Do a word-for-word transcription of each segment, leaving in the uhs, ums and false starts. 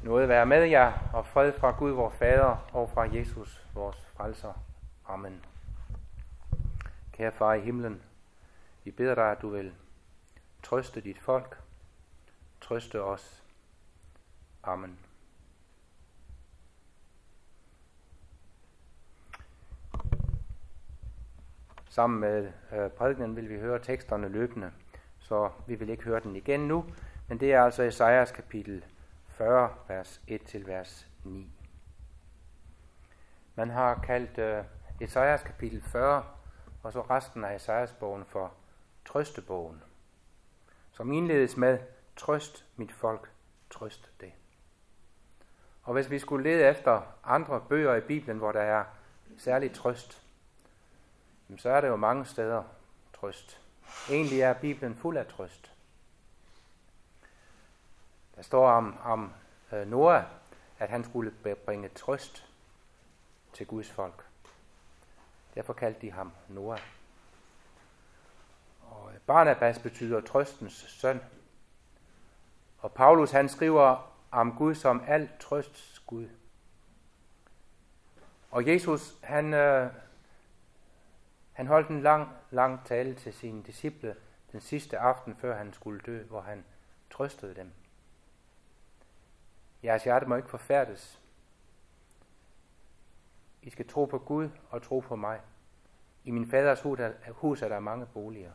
Nåde være med jer, og fred fra Gud, vor Fader, og fra Jesus, vores frelser. Amen. Kære far i himlen, vi beder dig, at du vil trøste dit folk, trøste os. Amen. Sammen med øh, prædikenen vil vi høre teksterne løbende, så vi vil ikke høre den igen nu, men det er altså Esajas kapitel fyrre, vers et til vers ni. Man har kaldt øh, Esajas kapitel fyrre, og så resten af Esajas-bogen for trøstebogen, som indledes med, trøst mit folk, trøst det. Og hvis vi skulle lede efter andre bøger i Bibelen, hvor der er særlig trøst, så er der jo mange steder trøst. Egentlig er Bibelen fuld af trøst. Der står om, om øh, Noah, at han skulle bringe trøst til Guds folk. Derfor kaldte de ham Noah. Og Barnabas betyder trøstens søn. Og Paulus han skriver om Gud som al trøsts Gud. Og Jesus han, øh, han holdt en lang, lang tale til sine disciple den sidste aften, før han skulle dø, hvor han trøstede dem. Jeres hjerte må ikke forfærdes. I skal tro på Gud og tro på mig. I min faders hus er der mange boliger.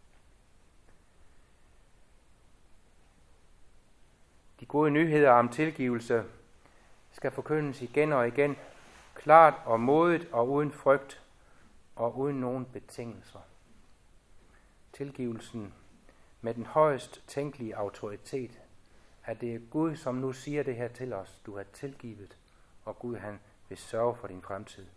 De gode nyheder om tilgivelse skal forkyndes igen og igen, klart og modigt og uden frygt og uden nogen betingelser. Tilgivelsen med den højst tænkelige autoritet, at det er Gud, som nu siger det her til os. Du er tilgivet, og Gud han vil sørge for din fremtid.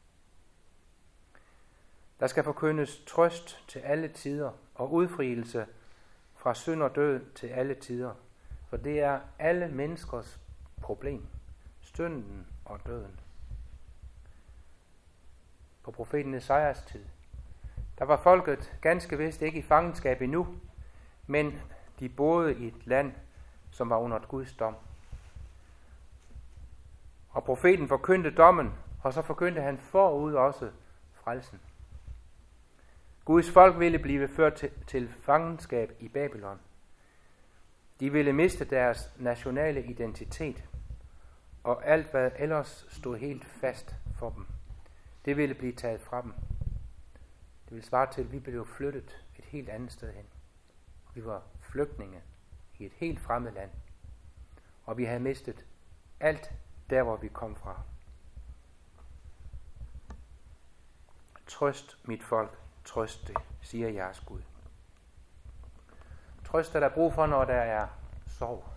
Der skal forkyndes trøst til alle tider og udfrielse fra synd og død til alle tider. For det er alle menneskers problem. Synden og døden. På profeten Esajas tid, der var folket ganske vist ikke i fangenskab endnu, men de boede i et land, som var under et Guds dom. Og profeten forkyndte dommen, og så forkyndte han forud også frelsen. Guds folk ville blive ført til, til fangenskab i Babylon. De ville miste deres nationale identitet, og alt hvad ellers stod helt fast for dem, det ville blive taget fra dem. Det ville svare til, at vi blev flyttet et helt andet sted hen. Vi var flygtninge i et helt fremmed land, og vi havde mistet alt der, hvor vi kom fra. Trøst mit folk, trøst det, siger jeres Gud. Trøst er der brug for, når der er sorg.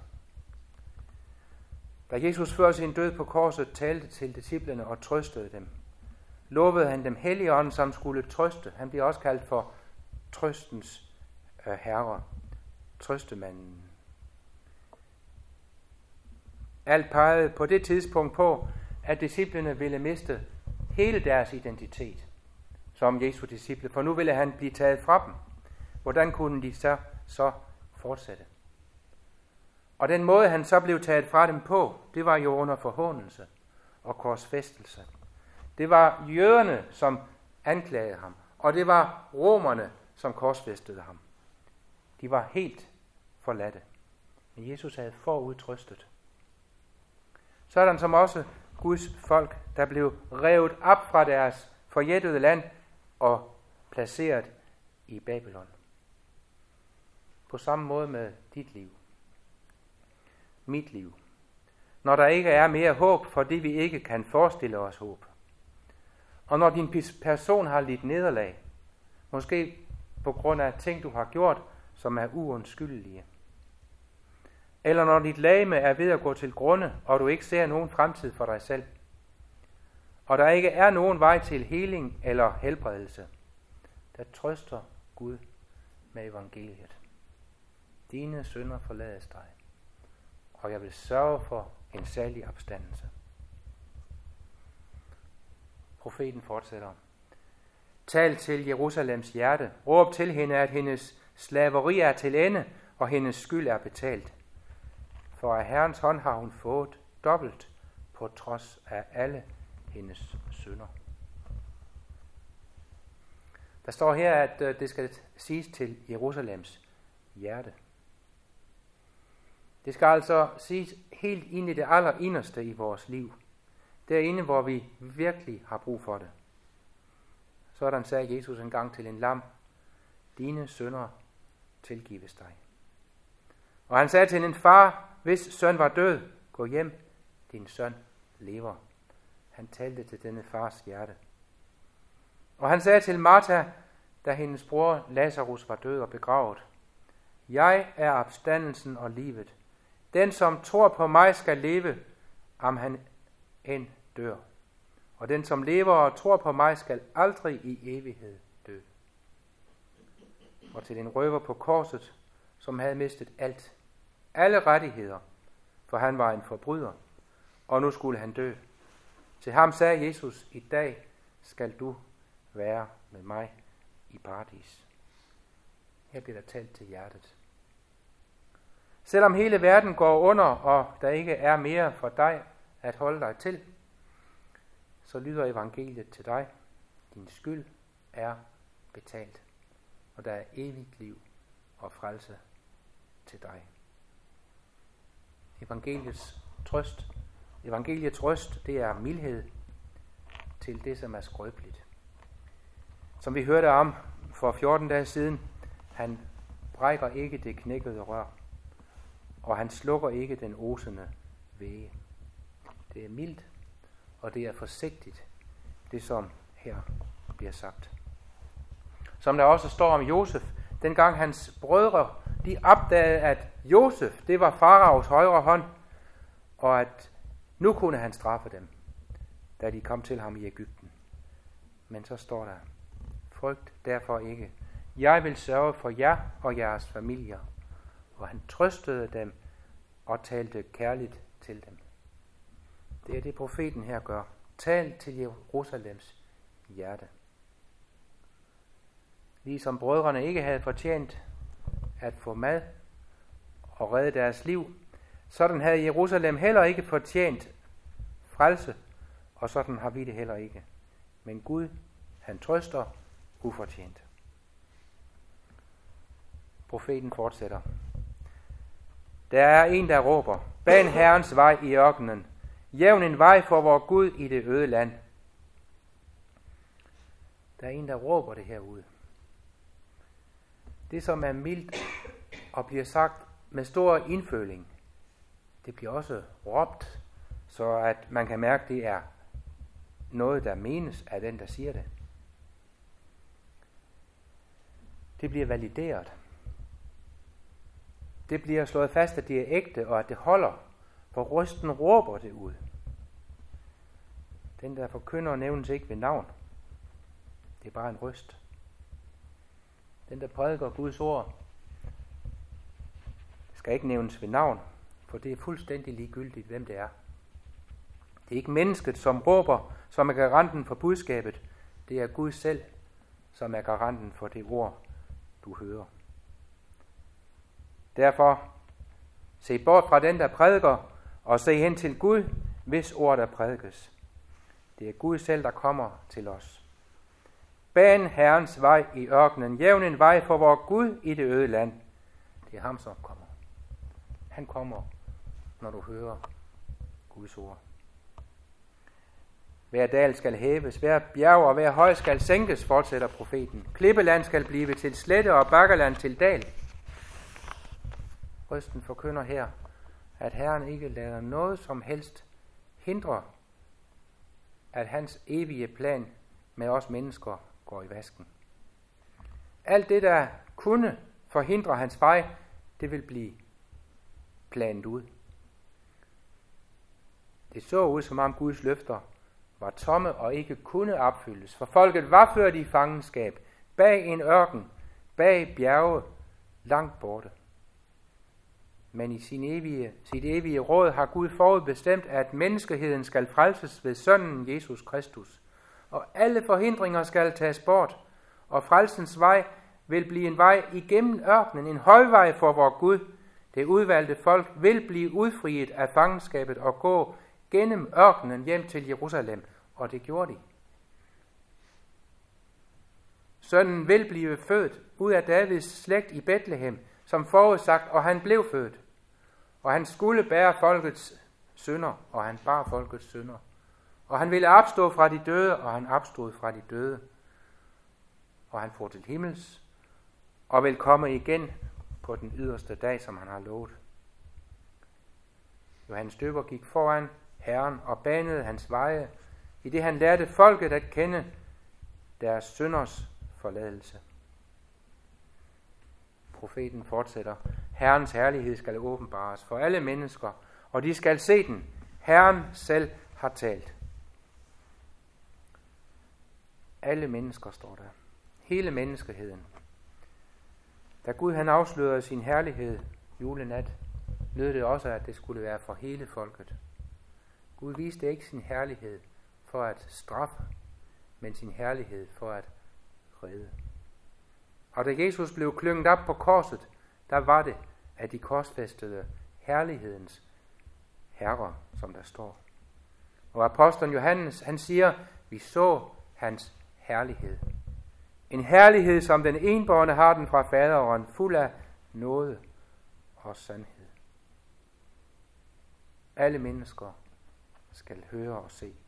Da Jesus før sin død på korset talte til disciplene og trøstede dem, lovede han dem Helligånden, som skulle trøste. Han bliver også kaldt for trøstens øh, herre, trøstemanden. Alt pegede på det tidspunkt på, at disciplene ville miste hele deres identitet som Jesu disciple, for nu ville han blive taget fra dem. Hvordan kunne de så, så fortsætte? Og den måde, han så blev taget fra dem på, det var jo under forhåndelse og korsfæstelse. Det var jøderne, som anklagede ham, og det var romerne, som korsfæstede ham. De var helt forladte. Men Jesus havde forud trøstet. Sådan som også Guds folk, der blev revet op fra deres forjættede land og placeret i Babylon. På samme måde med dit liv. Mit liv. Når der ikke er mere håb, fordi vi ikke kan forestille os håb. Og når din person har lidt nederlag, måske på grund af ting, du har gjort, som er uundskyldelige. Eller når dit legeme er ved at gå til grunde, og du ikke ser nogen fremtid for dig selv. Og der ikke er nogen vej til heling eller helbredelse. Der trøster Gud med evangeliet. Dine synder forlades dig, og jeg vil sørge for en særlig opstandelse. Profeten fortsætter. Tal til Jerusalems hjerte. Råb til hende, at hendes slaveri er til ende, og hendes skyld er betalt. for af Herrens hånd har hun fået dobbelt på trods af alle hendes synder. Der står her, at det skal siges til Jerusalems hjerte. Det skal altså siges helt ind i det allerinderste i vores liv. Derinde, hvor vi virkelig har brug for det. Sådan sagde Jesus engang til en lam: dine synder tilgives dig. Og han sagde til en far, hvis søn var død: gå hjem, din søn lever. Han talte til denne fars hjerte. Og han sagde til Martha, da hendes bror Lazarus var død og begravet: jeg er opstandelsen og livet. Den, som tror på mig, skal leve, om han end dør. Og den, som lever og tror på mig, skal aldrig i evighed dø. Og til en røver på korset, som havde mistet alt, alle rettigheder, for han var en forbryder, og nu skulle han dø. Til ham sagde Jesus: i dag skal du være med mig i paradis. Her bliver der talt til hjertet. Selvom hele verden går under, og der ikke er mere for dig at holde dig til, så lyder evangeliet til dig: din skyld er betalt, og der er evigt liv og frelse til dig. Evangeliets trøst, evangeliets røst, det er mildhed til det, som er skrøbeligt. Som vi hørte om for fjorten dage siden, han brækker ikke det knækkede rør, og han slukker ikke den osende væge. Det er mildt, og det er forsigtigt, det som her bliver sagt. Som der også står om Josef, dengang hans brødre, de opdagede, at Josef, det var faraos højre hånd, og at nu kunne han straffe dem, da de kom til ham i Egypten. Men så står der: frygt derfor ikke. Jeg vil sørge for jer og jeres familier. Og han trøstede dem og talte kærligt til dem. Det er det, profeten her gør. Tal til Jerusalems hjerte. Ligesom brødrene ikke havde fortjent at få mad og redde deres liv, sådan havde Jerusalem heller ikke fortjent frelse, og sådan har vi det heller ikke. Men Gud, han trøster ufortjent. Profeten fortsætter: der er en, der råber: ban Herrens vej i ørkenen, jævn en vej for vor Gud i det øde land. Der er en, der råber det herude. Det, som er mildt og bliver sagt med stor indføling, det bliver også råbt, så at man kan mærke, det er noget, der menes af den, der siger det. Det bliver valideret. Det bliver slået fast, at det er ægte, og at det holder, for røsten råber det ud. Den, der forkynder, nævnes ikke ved navn. Det er bare en røst. Den, der prædiker Guds ord, skal ikke nævnes ved navn, for det er fuldstændig ligegyldigt, hvem det er. Det er ikke mennesket, som råber, som er garanten for budskabet. Det er Gud selv, som er garanten for det ord, du hører. Derfor, se bort fra den, der prædiker, og se hen til Gud, hvis ord der prædikes. Det er Gud selv, der kommer til os. Ban Herrens vej i ørkenen, jævn en vej for vor Gud i det øde land. Det er ham, som kommer. Han kommer, når du hører Guds ord. Hver dal skal hæves, hver bjerg og hver høj skal sænkes, fortsætter profeten. Klippeland skal blive til slette og bakkeland til dal. Røsten forkynder her, at Herren ikke lader noget som helst hindre, at hans evige plan med os mennesker går i vasken. Alt det, der kunne forhindre hans vej, det vil blive planet ud. Det så ud, som om Guds løfter var tomme og ikke kunne opfyldes, for folket var ført i fangenskab, bag en ørken, bag bjerge, langt borte. Men i sin evige, sit evige råd har Gud forudbestemt, at menneskeheden skal frelses ved sønnen Jesus Kristus, og alle forhindringer skal tages bort, og frelsens vej vil blive en vej igennem ørkenen, en højvej for vor Gud, Det udvalgte folk vil blive udfriet af fangenskabet og gå gennem ørkenen hjem til Jerusalem, og det gjorde de. Sønnen vil blive født ud af Davids slægt i Betlehem, som forudsagt, og han blev født. Og han skulle bære folkets synder, og han bar folkets synder. Og han ville opstå fra de døde, og han opstod fra de døde. Og han får til himmels, og vil komme igen på den yderste dag, som han har lovet. Johannes Døber gik foran Herren og banede hans veje, i det han lærte folket at kende deres synders forladelse. Profeten fortsætter: Herrens herlighed skal åbenbares for alle mennesker, og de skal se den. Herren selv har talt. Alle mennesker står der. Hele menneskeheden. Da Gud han afslørede sin herlighed julenat, nød det også, at det skulle være for hele folket. Gud viste ikke sin herlighed for at straffe, men sin herlighed for at redde. Og da Jesus blev klynget op på korset, der var det, at de korsfæstede herlighedens herre, som der står. Og apostlen Johannes, han siger, vi så hans herlighed. En herlighed, som den enbårne har den fra faderen, fuld af nåde og sandhed. Alle mennesker skal høre og se.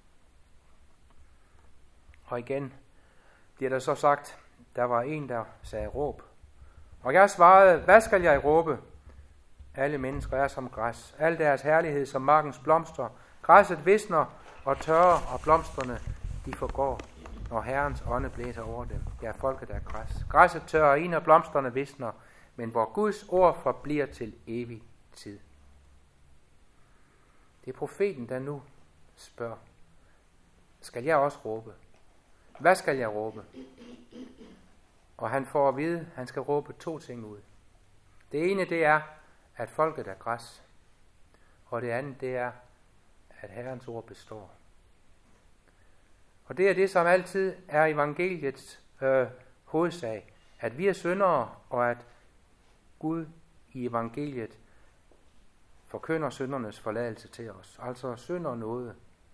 Og igen bliver der så sagt, der var en, der sagde råb. Og jeg svarede, hvad skal jeg råbe? Alle mennesker er som græs. Al deres herlighed som markens blomster. Græsset visner og tørrer, og blomsterne de forgår, når Herrens ånde blæser over dem. Ja, folket er græs. Græsset tørrer ind, og blomsterne visner, men hvor Guds ord forbliver til evig tid. Det er profeten, der nu spørger, skal jeg også råbe? Hvad skal jeg råbe? Og han får at vide, at han skal råbe to ting ud. Det ene, det er, at folket er græs. Og det andet, det er, at Herrens ord består. Og det er det, som altid er evangeliets øh, hovedsag. At vi er syndere, og at Gud i evangeliet forkynder syndernes forladelse til os. Altså synder noget.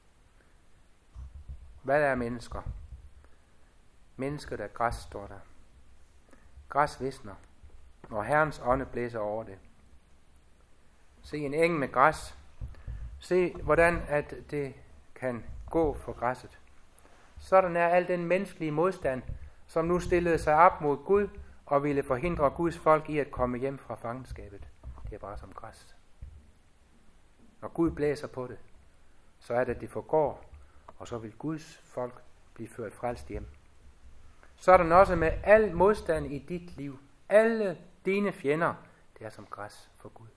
Hvad er mennesker? Mennesket er græs, står der. Græs visner, når Herrens ånde blæser over det. Se en eng med græs. Se, hvordan at det kan gå for græsset. Sådan er al den menneskelige modstand, som nu stillede sig op mod Gud og ville forhindre Guds folk i at komme hjem fra fangenskabet. Det er bare som græs. Når Gud blæser på det, så er det, det forgår, og så vil Guds folk blive ført frelst hjem. Sådan også med al modstand i dit liv. Alle dine fjender, det er som græs for Gud.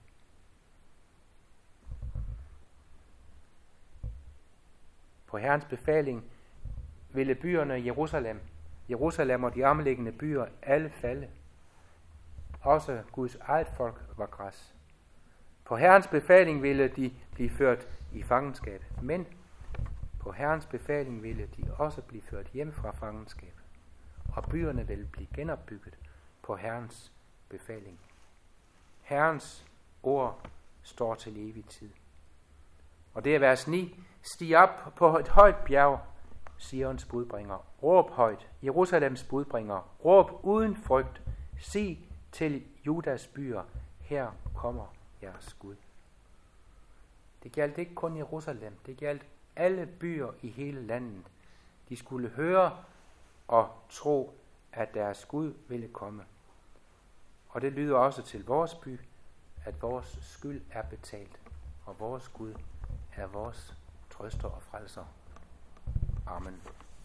På Herrens befaling ville byerne Jerusalem, Jerusalem og de omliggende byer alle falde. Også Guds eget folk var græs. På Herrens befaling ville de blive ført i fangenskab, men på Herrens befaling ville de også blive ført hjem fra fangenskab, og byerne ville blive genopbygget på Herrens befaling. Herrens ord står til evig tid. Og det er vers ni. Stig op på et højt bjerg, Sions budbringer. Råb højt, Jerusalems budbringer. Råb uden frygt. Sig til Judas byer, her kommer jeres Gud. Det gjaldt ikke kun Jerusalem, det gjaldt alle byer i hele landet. De skulle høre og tro, at deres Gud ville komme. Og det lyder også til vores by, at vores skyld er betalt, og vores Gud er vores trøster og frelser. Amen.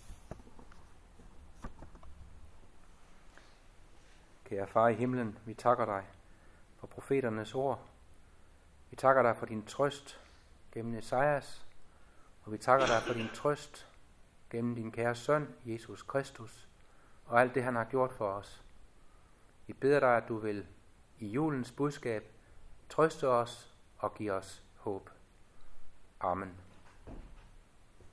Kære far i himlen, vi takker dig for profeternes ord. Vi takker dig for din trøst gennem Esajas, og vi takker dig for din trøst gennem din kære søn, Jesus Kristus, og alt det, han har gjort for os. Vi beder dig, at du vil i julens budskab trøste os og give os håb. Amen.